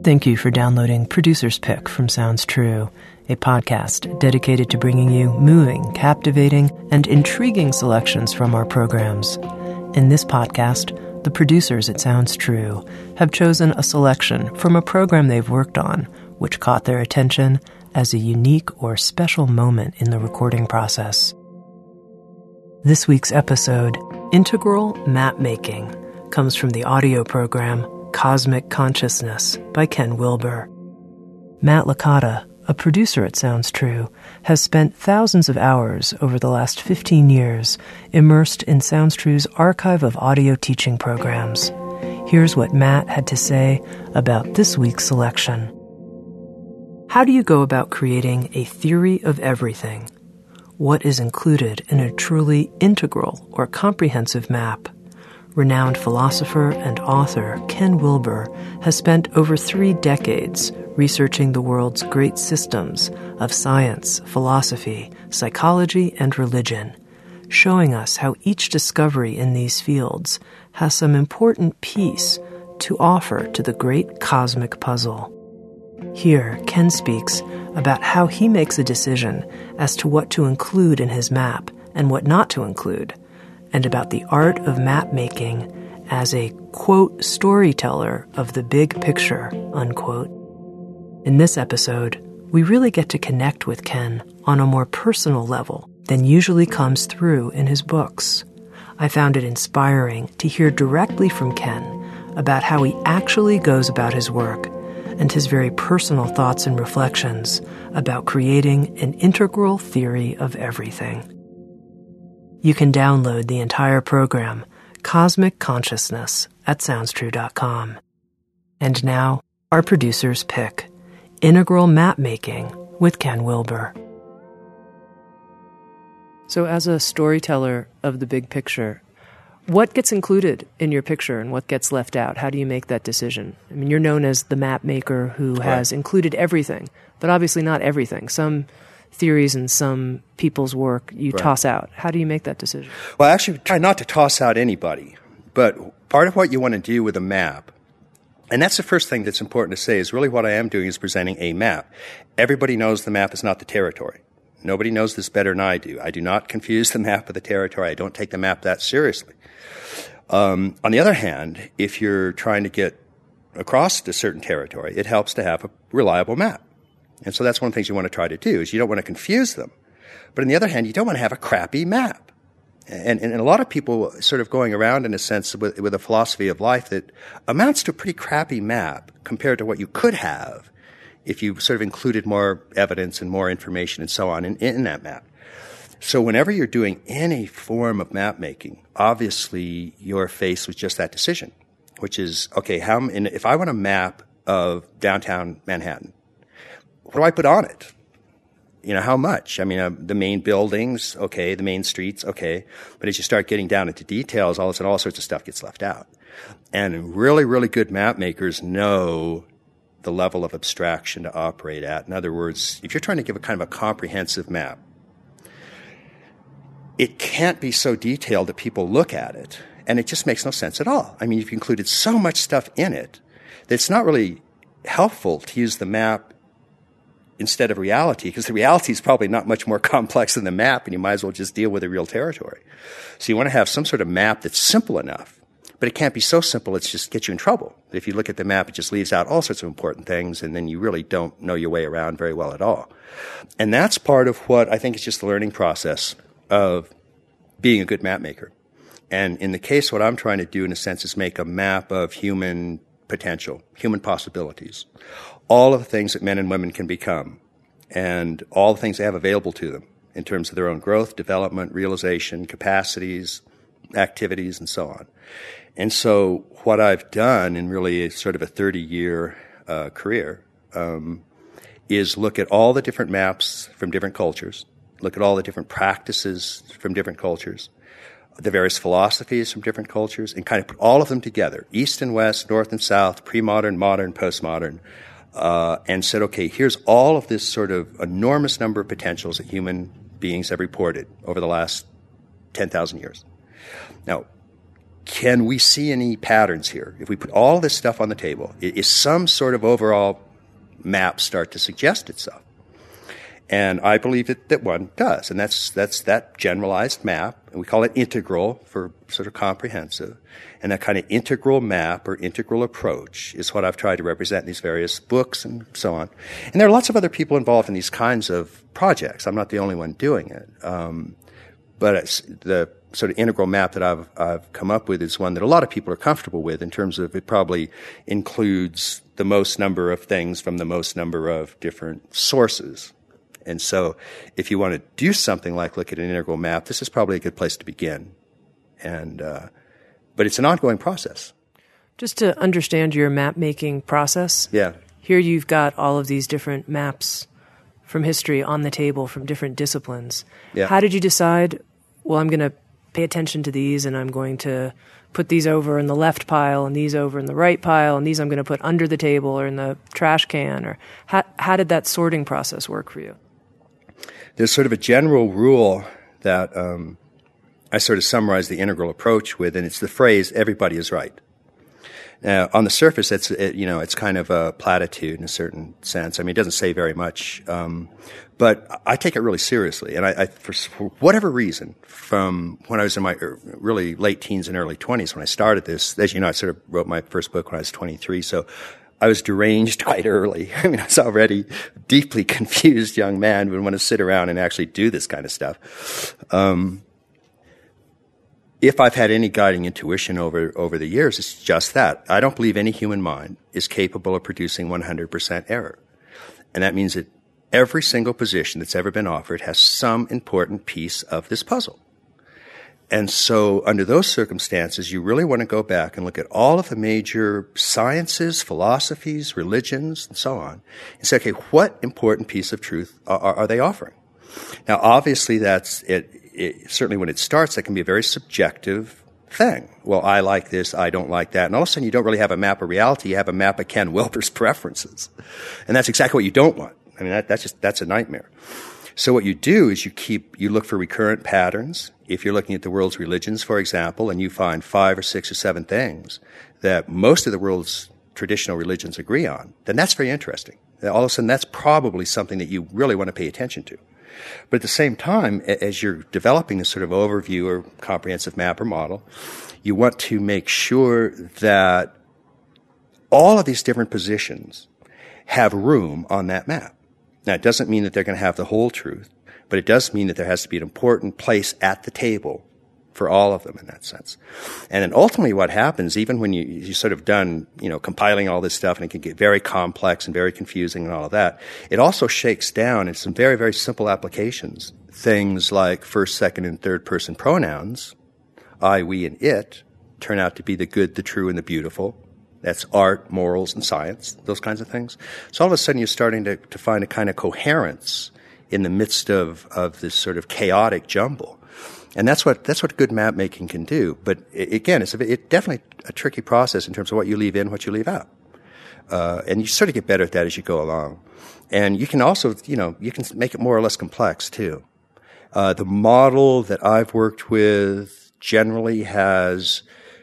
Thank you for downloading Producer's Pick from Sounds True, a podcast dedicated to bringing you moving, captivating, and intriguing selections from our programs. In this podcast, the producers at Sounds True have chosen a selection from a program they've worked on, which caught their attention as a unique or special moment in the recording process. This week's episode, Integral Map Making, comes from the audio program Cosmic Consciousness by Ken Wilber. Matt Licata, a producer at Sounds True, has spent thousands of hours over the last 15 years immersed in Sounds True's archive of audio teaching programs. Here's what Matt had to say about this week's selection. How do you go about creating a theory of everything? What is included in a truly integral or comprehensive map? Renowned philosopher and author Ken Wilber has spent over 3 decades researching the world's great systems of science, philosophy, psychology, and religion, showing us how each discovery in these fields has some important piece to offer to the great cosmic puzzle. Here, Ken speaks about how he makes a decision as to what to include in his map and what not to include, and about the art of map making as a, quote, storyteller of the big picture, unquote. In this episode, we really get to connect with Ken on a more personal level than usually comes through in his books. I found it inspiring to hear directly from Ken about how he actually goes about his work and his very personal thoughts and reflections about creating an integral theory of everything. You can download the entire program, Cosmic Consciousness, at SoundsTrue.com. And now, our producer's pick, Integral Map Making with Ken Wilber. So as a storyteller of the big picture, what gets included in your picture and what gets left out? How do you make that decision? I mean, you're known as the map maker who has included everything, but obviously not everything. Some theories and some people's work you toss out. How do you make that decision? Well, I actually try not to toss out anybody, but part of what you want to do with a map, and that's the first thing that's important to say, is really what I am doing is presenting a map. Everybody knows the map is not the territory. Nobody knows this better than I do. I do not confuse the map with the territory. I don't take the map that seriously. On the other hand, if you're trying to get across a certain territory, it helps to have a reliable map. And so that's one of the things you want to try to do, is you don't want to confuse them. But on the other hand, you don't want to have a crappy map. And a lot of people sort of going around in a sense with a philosophy of life that amounts to a pretty crappy map compared to what you could have if you sort of included more evidence and more information and so on in that map. So whenever you're doing any form of map making, obviously you're faced with just that decision, which is, okay, if I want a map of downtown Manhattan, what do I put on it? You know, how much? I mean, the main buildings, okay, the main streets, okay. But as you start getting down into details, all of a sudden all sorts of stuff gets left out. And really, really good map makers know the level of abstraction to operate at. In other words, if you're trying to give a kind of a comprehensive map, it can't be so detailed that people look at it, and it just makes no sense at all. I mean, you've included so much stuff in it that it's not really helpful to use the map instead of reality, because the reality is probably not much more complex than the map, and you might as well just deal with the real territory. So you want to have some sort of map that's simple enough, but it can't be so simple it's just get you in trouble. If you look at the map, it just leaves out all sorts of important things, and then you really don't know your way around very well at all. And that's part of what I think is just the learning process of being a good map maker. And in the case, what I'm trying to do, in a sense, is make a map of human potential, human possibilities, all of the things that men and women can become, and all the things they have available to them in terms of their own growth, development, realization, capacities, activities, and so on. And so what I've done in really sort of a 30-year career is look at all the different maps from different cultures, look at all the different practices from different cultures, the various philosophies from different cultures, and kind of put all of them together, East and West, North and South, pre-modern, modern, postmodern, and said, okay, here's all of this sort of enormous number of potentials that human beings have reported over the last 10,000 years. Now, can we see any patterns here? If we put all this stuff on the table, is some sort of overall map start to suggest itself? And I believe that one does, and that's that generalized map, and we call it integral for sort of comprehensive. And that kind of integral map or integral approach is what I've tried to represent in these various books and so on. And there are lots of other people involved in these kinds of projects. I'm not the only one doing it. But the sort of integral map that I've come up with is one that a lot of people are comfortable with in terms of it probably includes the most number of things from the most number of different sources. And so if you want to do something like look at an integral map, this is probably a good place to begin. And but it's an ongoing process. Just to understand your map-making process, yeah. Here you've got all of these different maps from history on the table from different disciplines. Yeah. How did you decide, well, I'm going to pay attention to these and I'm going to put these over in the left pile and these over in the right pile and these I'm going to put under the table or in the trash can? Or how did that sorting process work for you? There's sort of a general rule that I sort of summarize the integral approach with, and it's the phrase, everybody is right. Now, on the surface, it's kind of a platitude in a certain sense. I mean, it doesn't say very much, but I take it really seriously. And I for whatever reason, from when I was in my really late teens and early 20s when I started this, as you know, I sort of wrote my first book when I was 23, so I was deranged quite early. I mean, I was already a deeply confused young man who would want to sit around and actually do this kind of stuff. If I've had any guiding intuition over the years, it's just that. I don't believe any human mind is capable of producing 100% error. And that means that every single position that's ever been offered has some important piece of this puzzle. And so under those circumstances, you really want to go back and look at all of the major sciences, philosophies, religions, and so on, and say, okay, what important piece of truth are they offering? Now, obviously, that's it. Certainly when it starts, that can be a very subjective thing. Well, I like this, I don't like that. And all of a sudden, you don't really have a map of reality. You have a map of Ken Wilber's preferences. And that's exactly what you don't want. I mean, that's a nightmare. So what you do is you look for recurrent patterns. If you're looking at the world's religions, for example, and you find 5 or 6 or 7 things that most of the world's traditional religions agree on, then that's very interesting. All of a sudden, that's probably something that you really want to pay attention to. But at the same time, as you're developing this sort of overview or comprehensive map or model, you want to make sure that all of these different positions have room on that map. Now, it doesn't mean that they're going to have the whole truth, but it does mean that there has to be an important place at the table for all of them in that sense. And then ultimately what happens, even when you sort of done, compiling all this stuff, and it can get very complex and very confusing and all of that, it also shakes down in some very, very simple applications. Things like first, second, and third person pronouns, I, we, and it, turn out to be the good, the true, and the beautiful. That's art, morals, and science, those kinds of things. So all of a sudden you're starting to find a kind of coherence in the midst of this sort of chaotic jumble. And that's what good map making can do. But again, it's definitely a tricky process in terms of what you leave in, what you leave out. And you sort of get better at that as you go along. And you can also, you can make it more or less complex too. The model that I've worked with generally has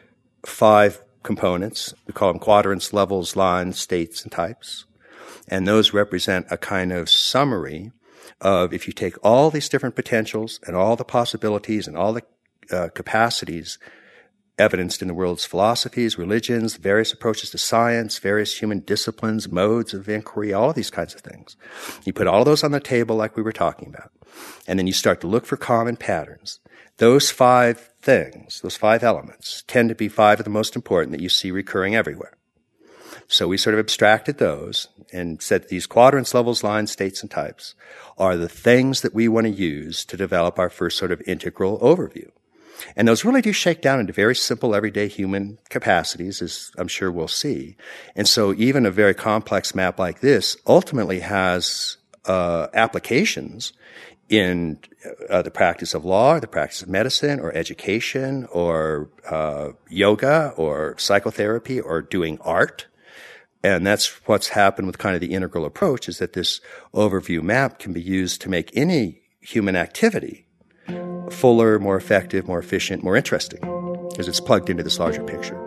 5 components. We call them quadrants, levels, lines, states, and types. And those represent a kind of summary of if you take all these different potentials and all the possibilities and all the capacities evidenced in the world's philosophies, religions, various approaches to science, various human disciplines, modes of inquiry, all of these kinds of things. You put all of those on the table like we were talking about. And then you start to look for common patterns. Those 5 things, those 5 elements, tend to be 5 of the most important that you see recurring everywhere. So we sort of abstracted those and said these quadrants, levels, lines, states, and types are the things that we want to use to develop our first sort of integral overview. And those really do shake down into very simple everyday human capacities, as I'm sure we'll see. And so even a very complex map like this ultimately has applications in the practice of law, or the practice of medicine, or education, or yoga, or psychotherapy, or doing art. And that's what's happened with kind of the integral approach, is that this overview map can be used to make any human activity fuller, more effective, more efficient, more interesting. because it's plugged into this larger picture.